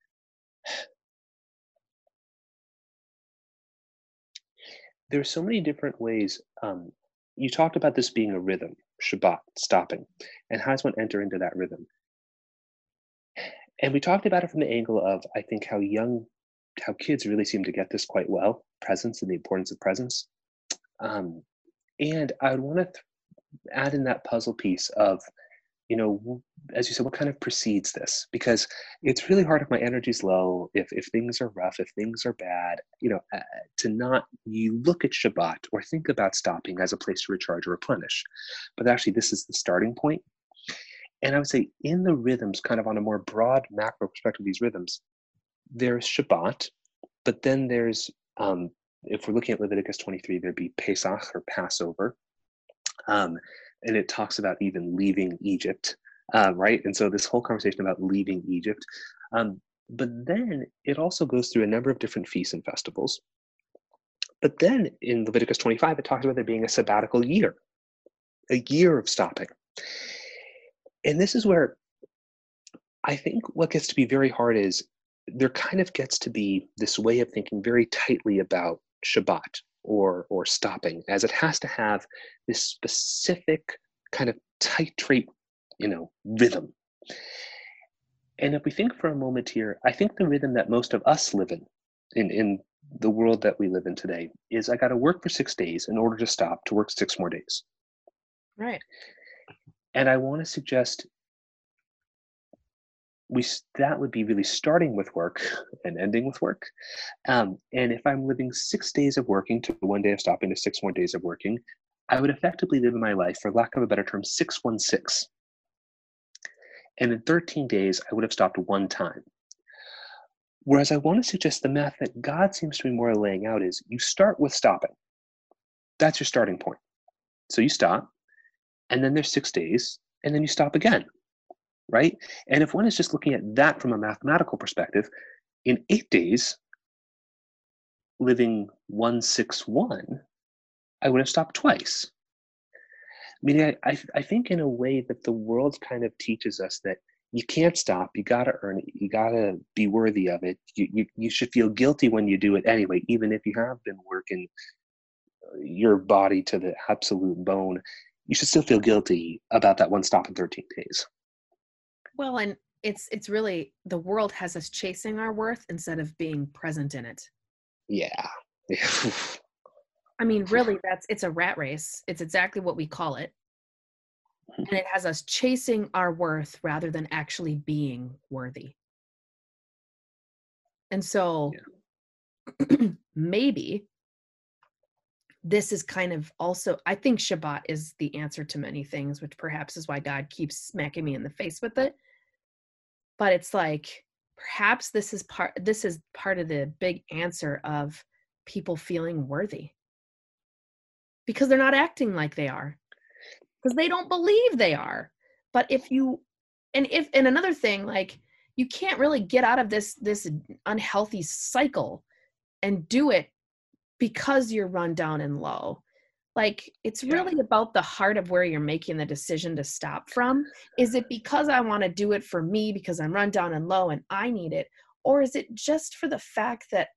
B: there's so many different ways. Um, you talked about this being a rhythm, Shabbat, stopping, and how does one enter into that rhythm? And we talked about it from the angle of, I think, how young, how kids really seem to get this quite well, presence and the importance of presence. Um, and I would want to th- add in that puzzle piece of, you know, as you said, what kind of precedes this? Because it's really hard if my energy's low, if if things are rough, if things are bad, you know, uh, to not, you look at Shabbat or think about stopping as a place to recharge or replenish. But actually, this is the starting point. And I would say in the rhythms, kind of on a more broad macro perspective of these rhythms, there's Shabbat, but then there's, um, if we're looking at Leviticus twenty-three, there'd be Pesach or Passover. Um, and it talks about even leaving Egypt, uh, right? And so this whole conversation about leaving Egypt. Um, but then it also goes through a number of different feasts and festivals. But then in Leviticus twenty-five, it talks about there being a sabbatical year, a year of stopping. And this is where I think what gets to be very hard is there kind of gets to be this way of thinking very tightly about Shabbat or or stopping, as it has to have this specific kind of titrate, you know, rhythm. And if we think for a moment here, I think the rhythm that most of us live in, in, in the world that we live in today, is I got to work for six days in order to stop to work six more days.
A: Right.
B: And I want to suggest we that would be really starting with work and ending with work. Um, and if I'm living six days of working to one day of stopping to six more days of working, I would effectively live in my life, for lack of a better term, six one six. And in thirteen days, I would have stopped one time. Whereas I want to suggest the math that God seems to be more laying out is you start with stopping. That's your starting point. So you stop, and then there's six days, and then you stop again, right? And if one is just looking at that from a mathematical perspective, in eight days, living one six one, I would have stopped twice. Meaning, I, I, I think in a way that the world kind of teaches us that you can't stop, you got to earn it, you got to be worthy of it. You, you, you should feel guilty when you do it anyway, even if you have been working your body to the absolute bone. You should still feel guilty about that one stop in thirteen days.
A: Well, and it's it's really, the world has us chasing our worth instead of being present in it.
B: Yeah.
A: I mean, really, that's it's a rat race. It's exactly what we call it. And it has us chasing our worth rather than actually being worthy. And so
B: Yeah.
A: maybe this is kind of also, I think Shabbat is the answer to many things, which perhaps is why God keeps smacking me in the face with it. But it's like, perhaps this is part, this is part of the big answer of people feeling worthy. Because they're not acting like they are. Because they don't believe they are. But if you, and if, and another thing, like, you can't really get out of this, this unhealthy cycle and do it because you're run down and low. Like, it's
B: Yeah.
A: really about the heart of where you're making the decision to stop from. Is it because I want to do it for me because I'm run down and low and I need it? Or is it just for the fact that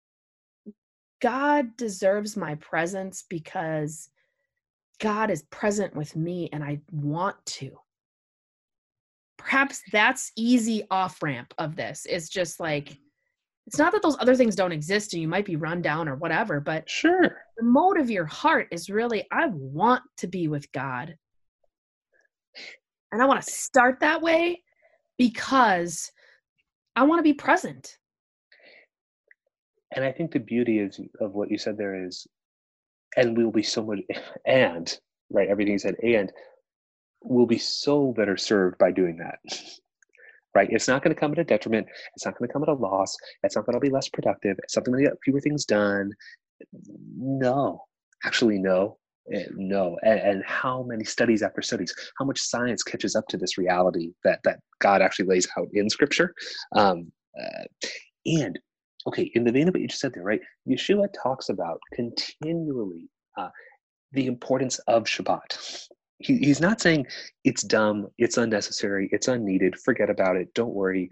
A: God deserves my presence because God is present with me and I want to? Perhaps that's easy off ramp of this. It's just like, it's not that those other things don't exist and you might be run down or whatever, but
B: Sure.
A: the mode of your heart is really, I want to be with God. And I want to start that way because I want to be present.
B: And I think the beauty is of what you said there is, and we'll be so much, and right, everything you said, and we'll be so better served by doing that. Right? It's not going to come at a detriment. It's not going to come at a loss. It's not going to be less productive. It's not going to get fewer things done. No, actually, no. Eh, No, and, and how many studies after studies, how much science catches up to this reality that that God actually lays out in Scripture, um, uh, and okay, in the vein of what you just said there, right? Yeshua talks about continually uh, the importance of Shabbat. He, he's not saying it's dumb, it's unnecessary, it's unneeded, forget about it, don't worry,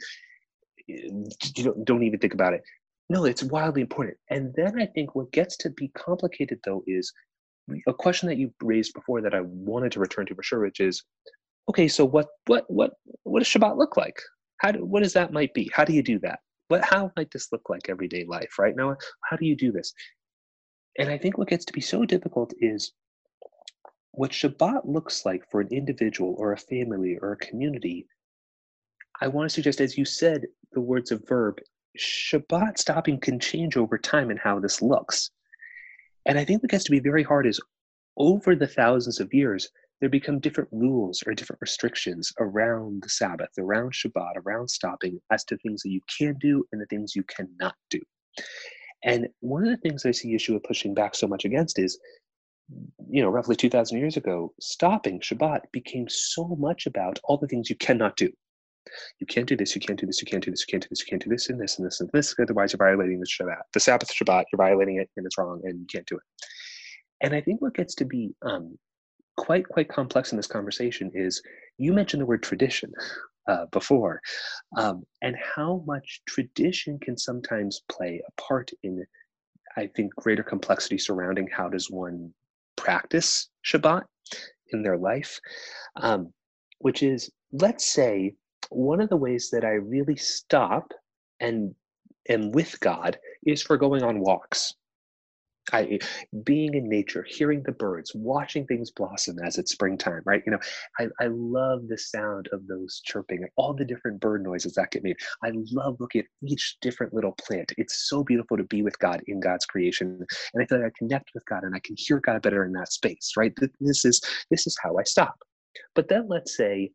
B: you don't, don't even think about it. No, it's wildly important. And then I think what gets to be complicated, though, is a question that you raised before that I wanted to return to for sure, which is, okay, so what what what what does Shabbat look like? How do, what does that might be? How do you do that? What how might this look like everyday life, right? Now, how do you do this? And I think what gets to be so difficult is what Shabbat looks like for an individual or a family or a community. I want to suggest, as you said, the words of verb, Shabbat stopping can change over time in how this looks. And I think what gets to be very hard is over the thousands of years, there become different rules or different restrictions around the Sabbath, around Shabbat, around stopping as to things that you can do and the things you cannot do. And one of the things I see Yeshua pushing back so much against is, you know, roughly two thousand years ago, stopping Shabbat became so much about all the things you cannot do. You can't do this, you can't do this, you can't do this, you can't do this, you can't do this, and this, and this, and this, otherwise you're violating the Shabbat. The Sabbath Shabbat, you're violating it, and it's wrong, and you can't do it. And I think what gets to be um, quite, quite complex in this conversation is, you mentioned the word tradition uh, before, um, and how much tradition can sometimes play a part in, I think, greater complexity surrounding how does one practice Shabbat in their life, um, which is, let's say, one of the ways that I really stop and am with God is for going on walks. I, being in nature, hearing the birds, watching things blossom as it's springtime, right? You know, I, I love the sound of those chirping and all the different bird noises that get made. I love looking at each different little plant. It's so beautiful to be with God in God's creation. And I feel like I connect with God and I can hear God better in that space, right? This is, this is how I stop. But then let's say,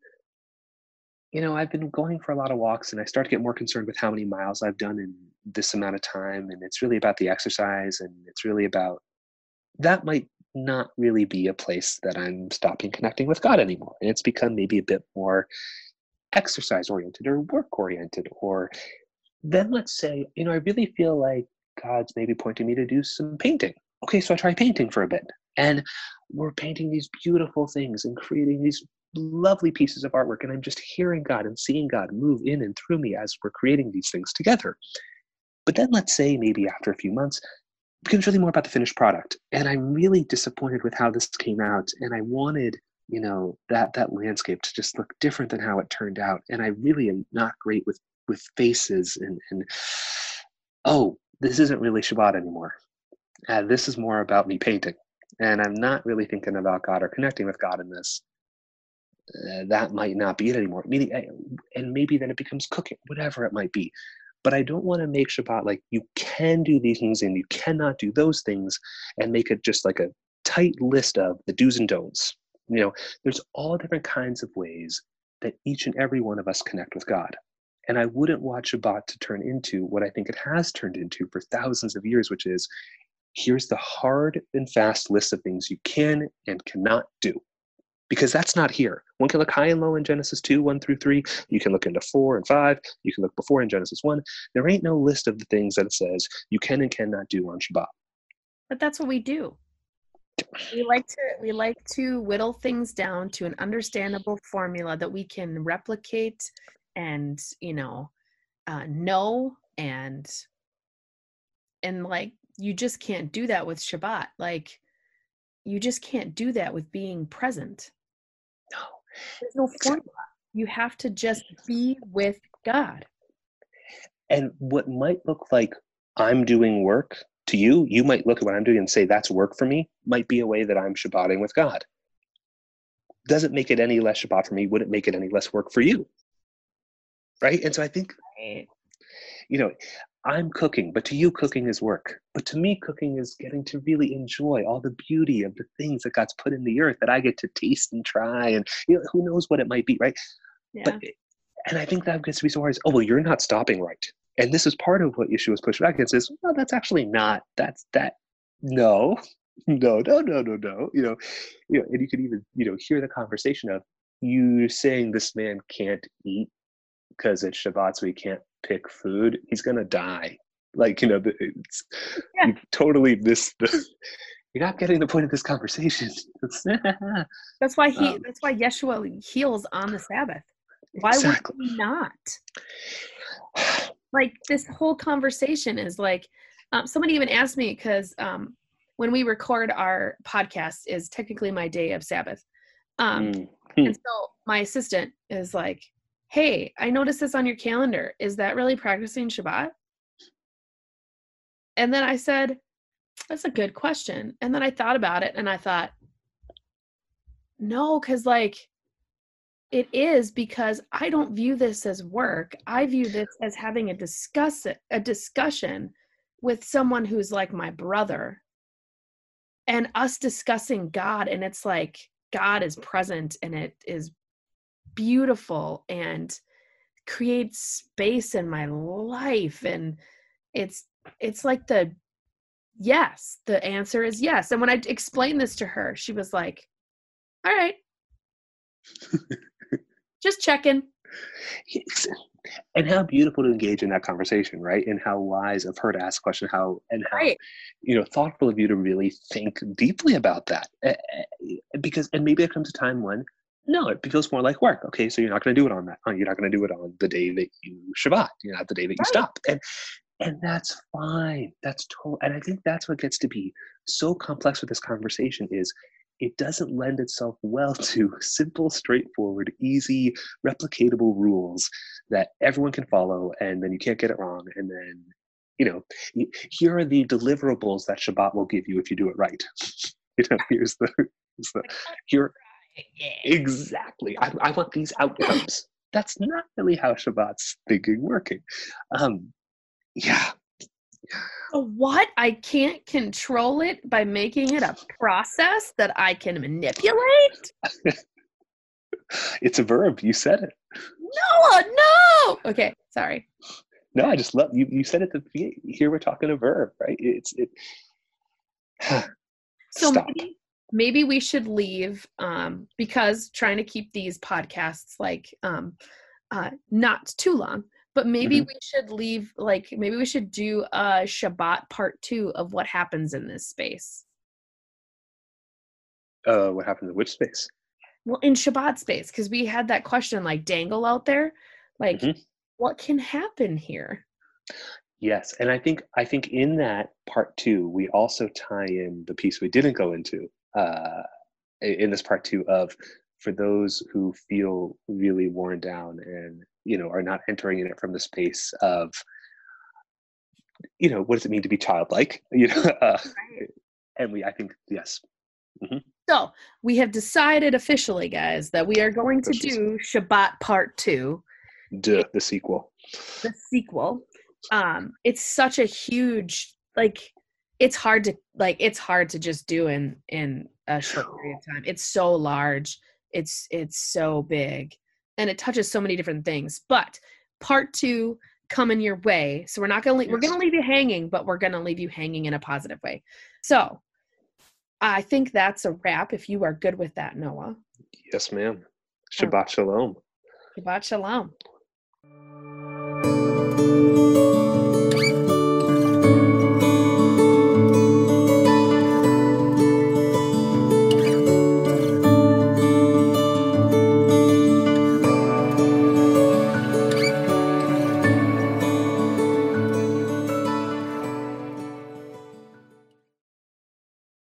B: you know, I've been going for a lot of walks and I start to get more concerned with how many miles I've done in this amount of time. And it's really about the exercise and it's really about that might not really be a place that I'm stopping connecting with God anymore. And it's become maybe a bit more exercise oriented or work oriented. Or then let's say, you know, I really feel like God's maybe pointing me to do some painting. Okay, so I try painting for a bit. And we're painting these beautiful things and creating these lovely pieces of artwork. And I'm just hearing God and seeing God move in and through me as we're creating these things together. But then let's say maybe after a few months, it becomes really more about the finished product. And I'm really disappointed with how this came out. And I wanted, you know, that that landscape to just look different than how it turned out. And I really am not great with with faces and, and oh, this isn't really Shabbat anymore. uh, this is more about me painting. And I'm not really thinking about God or connecting with God in this. Uh, that might not be it anymore. Meaning, uh, and maybe then it becomes cooking, whatever it might be. But I don't want to make Shabbat like you can do these things and you cannot do those things and make it just like a tight list of the do's and don'ts. You know, there's all different kinds of ways that each and every one of us connect with God. And I wouldn't want Shabbat to turn into what I think it has turned into for thousands of years, which is here's the hard and fast list of things you can and cannot do. Because that's not here. One can look high and low in Genesis two, one through three. You can look into four and five. You can look before in Genesis one. There ain't no list of the things that it says you can and cannot do on Shabbat.
A: But that's what we do. We like to we like to whittle things down to an understandable formula that we can replicate and, you know, uh, know and and like you just can't do that with Shabbat. Like you just can't do that with being present.
B: No.
A: There's no formula. You have to just be with God.
B: And what might look like I'm doing work to you, you might look at what I'm doing and say that's work for me, might be a way that I'm Shabbating with God. Doesn't make it any less Shabbat for me, wouldn't make it any less work for you. Right? And so I think,
A: Right.
B: you know, I'm cooking, but to you, cooking is work. But to me, cooking is getting to really enjoy all the beauty of the things that God's put in the earth that I get to taste and try. And, you know, who knows what it might be, right?
A: Yeah.
B: But, and I think that gets to be so hard. Is, oh, well, you're not stopping right. And this is part of what Yeshua's pushed back against is, well, that's actually not, that's that. No, no, no, no, no, no. You know, you know, and you could even, you know, hear the conversation of you saying this man can't eat because it's Shabbat, so he can't pick food. He's going to die. Like, you know, it's,
A: Yeah.
B: you totally missed the, you're not getting the point of this conversation.
A: That's why he,
B: um,
A: that's why Yeshua heals on the Sabbath. Why
B: exactly.
A: would he not? Like this whole conversation is like, um, somebody even asked me because um, when we record our podcast is technically my day of Sabbath. Um,
B: mm-hmm.
A: And so my assistant is like, hey, I noticed this on your calendar. Is that really practicing Shabbat? And then I said, that's a good question. And then I thought about it and I thought, no, because like it is because I don't view this as work. I view this as having a discuss a discussion with someone who's like my brother and us discussing God. And it's like God is present and it is beautiful and creates space in my life. And it's it's like the yes, the answer is yes. And when I explained this to her, she was like, all right. Just checking.
B: And how beautiful to engage in that conversation, right? And how wise of her to ask a question, how and how
A: Right.
B: you know thoughtful of you to really think deeply about that. Because and maybe there comes a time when no, it feels more like work. Okay, so you're not going to do it on that. You're not going to do it on the day that you Shabbat. You're not the day that you
A: Right.
B: stop. And and that's fine. That's total. And I think that's what gets to be so complex with this conversation is it doesn't lend itself well to simple, straightforward, easy, replicatable rules that everyone can follow, and then you can't get it wrong. And then, you know, here are the deliverables that Shabbat will give you if you do it right. You know, here's the, here's the here. Exactly. I, I want these outcomes. That's not really how Shabbat's thinking working. Um, yeah.
A: What? I can't control it by making it a process that I can manipulate?
B: It's a verb. You said it.
A: No, no. Okay, sorry.
B: No, I just love you. You said it to be here. We're talking a verb, right? It's it.
A: So
B: Stop.
A: maybe maybe we should leave um, because trying to keep these podcasts like um, uh, not too long. But maybe
B: mm-hmm.
A: we should leave, like, maybe we should do a Shabbat part two of what happens in this space.
B: Uh, what happens in which space?
A: Well, in Shabbat space, because we had that question, like, dangle out there. Like, mm-hmm. what can happen here?
B: Yes, and I think I think in that part two, we also tie in the piece we didn't go into uh, in this part two of for those who feel really worn down and you know are not entering in it from the space of you know, what does it mean to be childlike? You know, uh,
A: Right.
B: and we, I think, yes. Mm-hmm.
A: So we have decided officially, guys, that we are going to do Shabbat Part Two,
B: Duh, the sequel.
A: the sequel. Um, it's such a huge, like, it's hard to like, it's hard to just do in in a short period of time. It's so large. It's it's so big, and it touches so many different things. But Part Two coming your way. So we're not gonna leave,
B: Yes.
A: we're gonna leave you hanging, but we're gonna leave you hanging in a positive way. So I think that's a wrap. If you are good with that, Noah.
B: Yes, ma'am. Shabbat shalom.
A: Shabbat shalom.